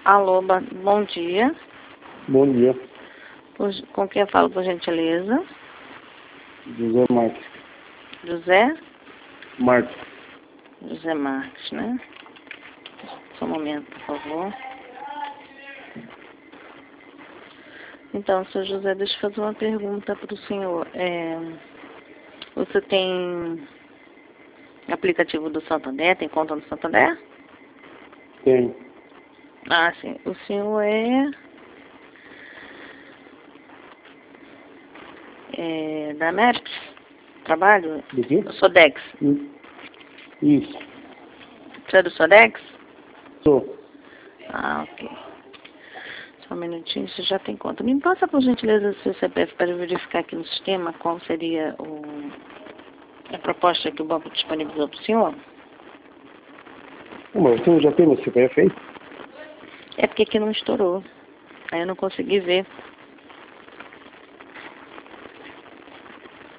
Alô, bom dia. Bom dia, Com quem eu falo, por gentileza? José Marques. José? Marques. José Marques, né? Só um momento, por favor. Então, senhor José, deixa eu fazer uma pergunta para o senhor. Você tem aplicativo do Santander? Tem conta no Santander? Tem. Ah, sim. O senhor é da MERPS? Trabalho? Do quê? Sodex. Isso. Você é do Sodex? Sou. Ah, ok. Só um minutinho, você já tem conta. Me passa, por gentileza, seu CPF para eu verificar aqui no sistema qual seria a proposta que o banco disponibilizou para o senhor. Mas você já tem meu CPF aí? É porque aqui não estourou. Aí eu não consegui ver.